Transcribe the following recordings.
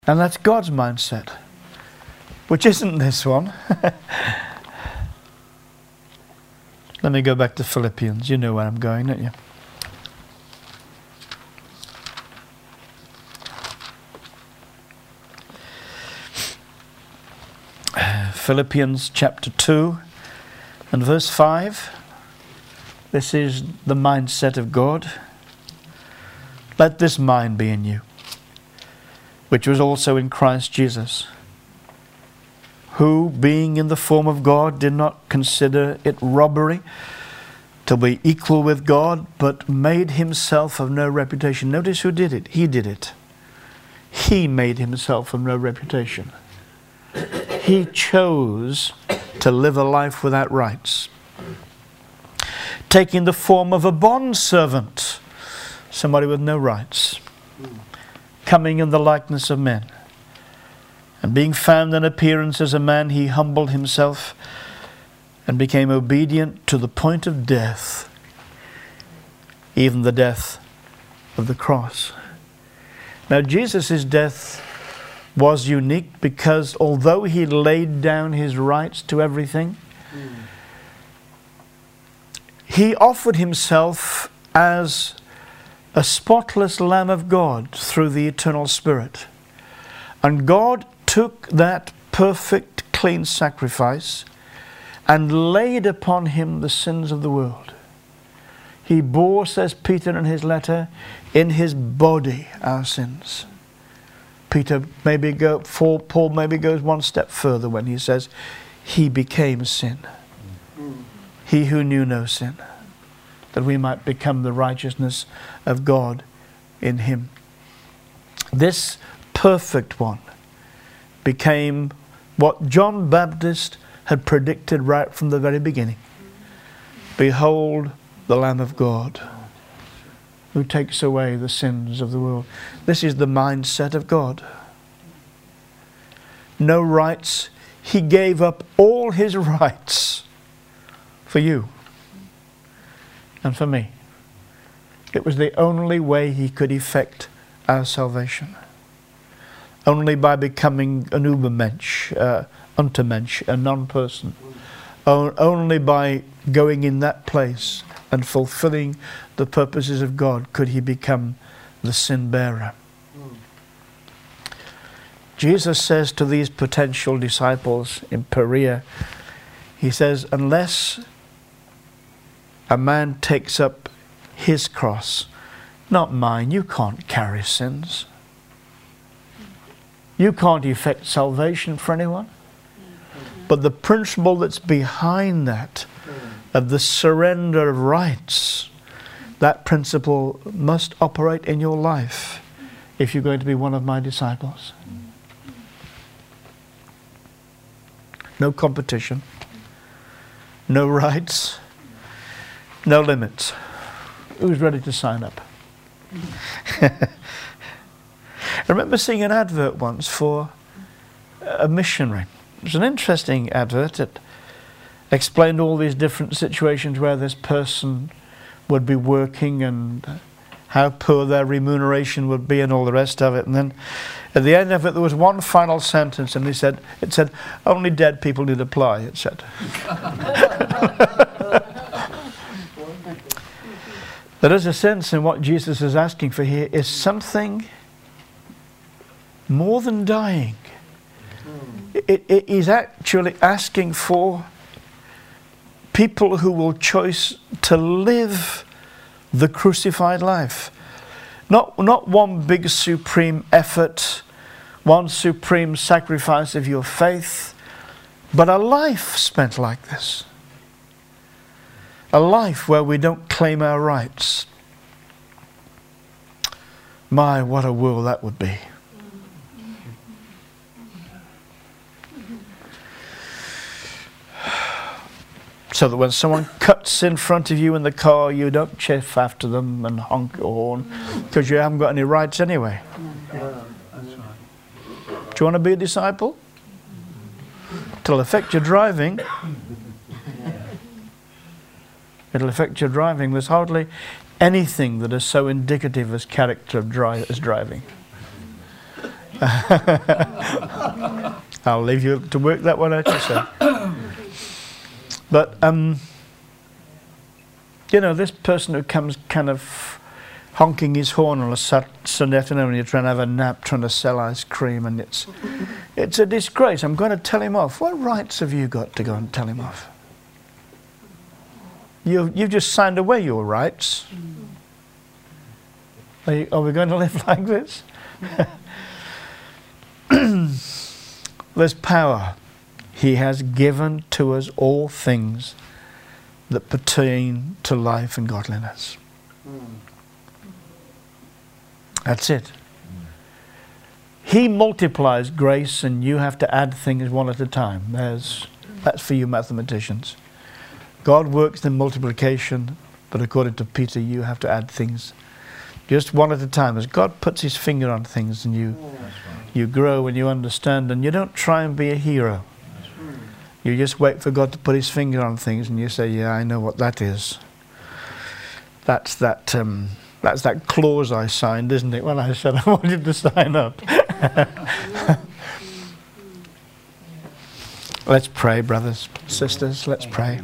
And that's God's mindset, which isn't this one. Let me go back to Philippians. You know where I'm going, don't you? Philippians chapter 2 and verse 5. This is the mindset of God. Let this mind be in you, which was also in Christ Jesus, who, being in the form of God, did not consider it robbery to be equal with God, but made himself of no reputation. Notice who did it. He did it. He made himself of no reputation. He chose to live a life without rights, taking the form of a bondservant, somebody with no rights, coming in the likeness of men. And being found in appearance as a man, he humbled himself and became obedient to the point of death, even the death of the cross. Now, Jesus' death was unique because although he laid down his rights to everything, he offered himself as a spotless Lamb of God through the eternal Spirit. And God took that perfect, clean sacrifice and laid upon him the sins of the world. He bore, says Peter in his letter, in his body our sins. Paul maybe goes one step further when he says, he became sin. He who knew no sin, that we might become the righteousness of God in him. This perfect one became what John Baptist had predicted right from the very beginning. Behold the Lamb of God who takes away the sins of the world. This is the mindset of God. No rights. He gave up all his rights for you and for me. It was the only way he could effect our salvation. Only by becoming an Übermensch, Untermensch, a non-person. Only by going in that place and fulfilling the purposes of God could he become the sin bearer. Jesus says to these potential disciples in Perea, he says, unless a man takes up his cross, not mine, you can't carry sins. You can't effect salvation for anyone. But the principle that's behind that, of the surrender of rights, that principle must operate in your life if you're going to be one of my disciples. No competition, no rights, no limits. Who's ready to sign up? I remember seeing an advert once for a missionary. It was an interesting advert. It explained all these different situations where this person would be working and how poor their remuneration would be and all the rest of it. And then at the end of it, there was one final sentence, and it said, only dead people need apply, it said. There is a sense in what Jesus is asking for here is something more than dying. It is actually asking for people who will choose to live the crucified life. Not one big supreme effort, one supreme sacrifice of your faith, but a life spent like this. A life where we don't claim our rights. My, what a world that would be. So that when someone cuts in front of you in the car, you don't chaff after them and honk your horn because you haven't got any rights anyway. Do you want to be a disciple? It'll affect your driving. It'll affect your driving. There's hardly anything that is so indicative as character of as driving. I'll leave you to work that one out yourself. But, this person who comes kind of honking his horn on a Sunday afternoon when you're trying to have a nap, trying to sell ice cream, and it's a disgrace. I'm going to tell him off. What rights have you got to go and tell him off? You've just signed away your rights. Are we going to live like this? There's power. He has given to us all things that pertain to life and godliness. That's it. He multiplies grace, and you have to add things one at a time. That's for you mathematicians. God works in multiplication, but according to Peter, you have to add things just one at a time. As God puts his finger on things, and you grow and you understand, and you don't try and be a hero. You just wait for God to put his finger on things, and you say, yeah, I know what that is. That's that clause I signed, isn't it, when I said I wanted to sign up. Let's pray, brothers, sisters, let's pray.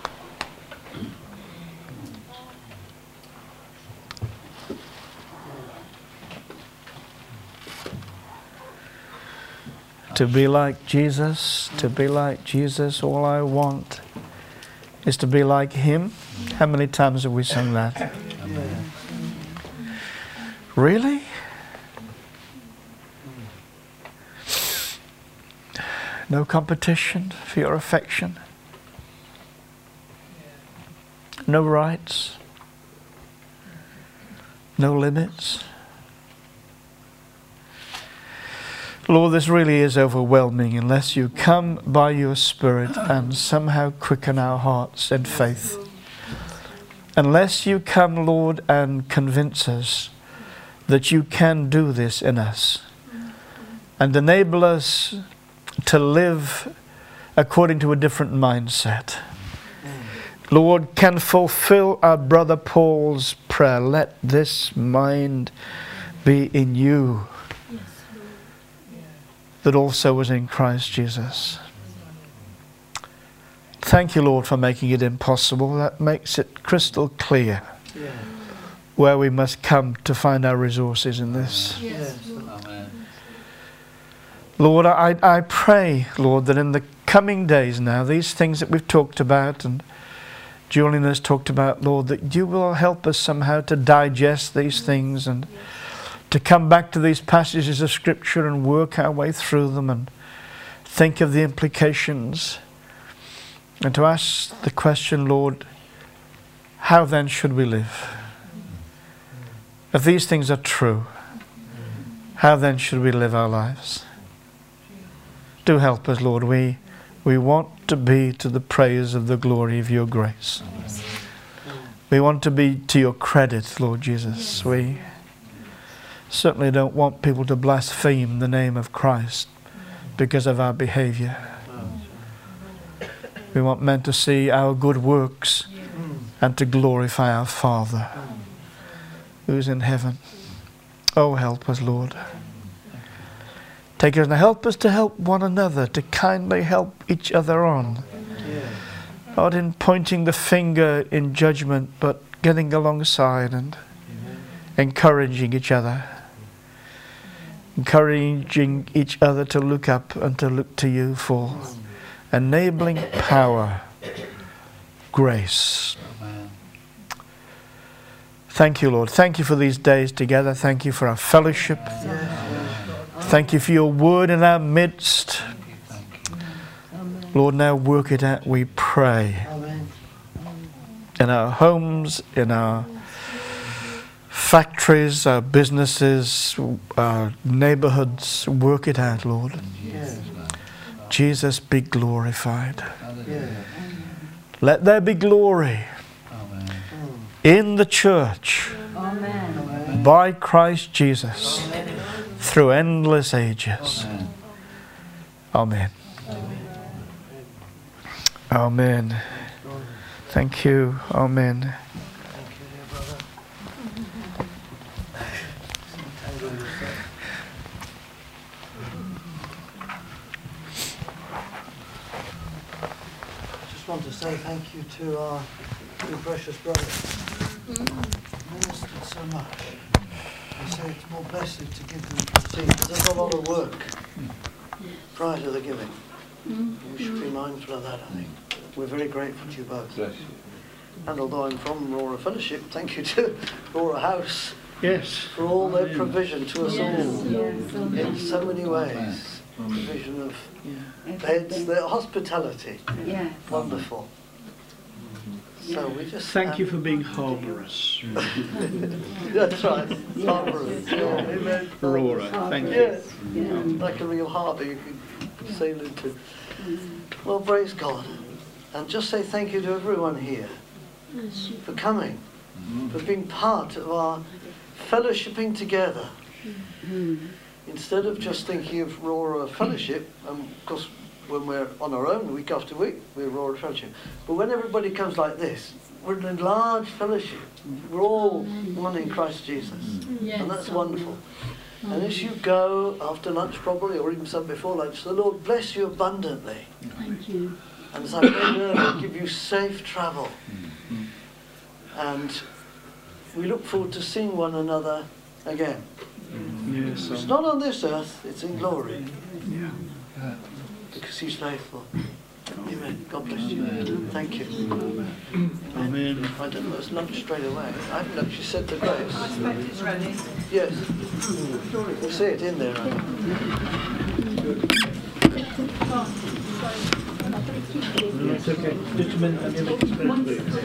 To be like Jesus, all I want is to be like him. How many times have we sung that? Amen. Really? No competition for your affection? No rights? No limits? Lord, this really is overwhelming unless you come by your Spirit and somehow quicken our hearts in faith. Unless you come, Lord, and convince us that you can do this in us and enable us to live according to a different mindset. Lord, can fulfill our brother Paul's prayer. Let this mind be in you that also was in Christ Jesus. Thank you, Lord, for making it impossible. That makes it crystal clear where we must come to find our resources in this. Yes. Amen. Lord, I pray, Lord, that in the coming days now, these things that we've talked about and Julian has talked about, Lord, that you will help us somehow to digest these things and to come back to these passages of Scripture and work our way through them and think of the implications and to ask the question, Lord, how then should we live? If these things are true, how then should we live our lives? Do help us, Lord. We want to be to the praise of the glory of your grace. We want to be to your credit, Lord Jesus. We certainly don't want people to blaspheme the name of Christ because of our behavior. We want men to see our good works and to glorify our Father who's in heaven. Oh, help us, Lord. Take us and help us to help one another, to kindly help each other on. Not in pointing the finger in judgment, but getting alongside and encouraging each other. Encouraging each other to look up and to look to you for enabling power, grace. Thank you, Lord. Thank you for these days together. Thank you for our fellowship. Thank you for your word in our midst. Lord, now work it out, we pray. In our homes, in our factories, our businesses, our neighborhoods, work it out, Lord. Jesus, be glorified. Let there be glory in the church by Christ Jesus through endless ages. Amen. Amen. Thank you. Amen. just want to say thank you to our two precious brothers. Ministered so much. I say it's more blessed to give than to receive. There's a lot of work prior to the giving. We should be mindful of that, I think. We're very grateful to you both. And although I'm from Aurora Fellowship, thank you to Aurora House for all their provision to us all in so many ways. Provision of beds, their hospitality. Wonderful. So we just Thank you for being harbourers. That's right, harbourers. Amen. Aurora, thank you. Yes, like a real harbour you can sail into. Well, praise God. And just say thank you to everyone here for coming, for being part of our fellowshipping together. Instead of just thinking of Aurora Fellowship, of course, when we're on our own week after week, we're Aurora Fellowship. But when everybody comes like this, we're in a large fellowship. We're all one in Christ Jesus. And that's wonderful. And as you go after lunch probably, or even some before lunch, the Lord bless you abundantly. Thank you. And as I said earlier, give you safe travel. And we look forward to seeing one another again. Yes, It's not on this earth, it's in glory. yeah. Because He's faithful. Amen. God bless you. Thank you. Amen. I don't know, it's lunch straight away. I haven't actually said the grace. I expect it's ready. Yes. We'll see it in there. No, it's okay. Just a minute,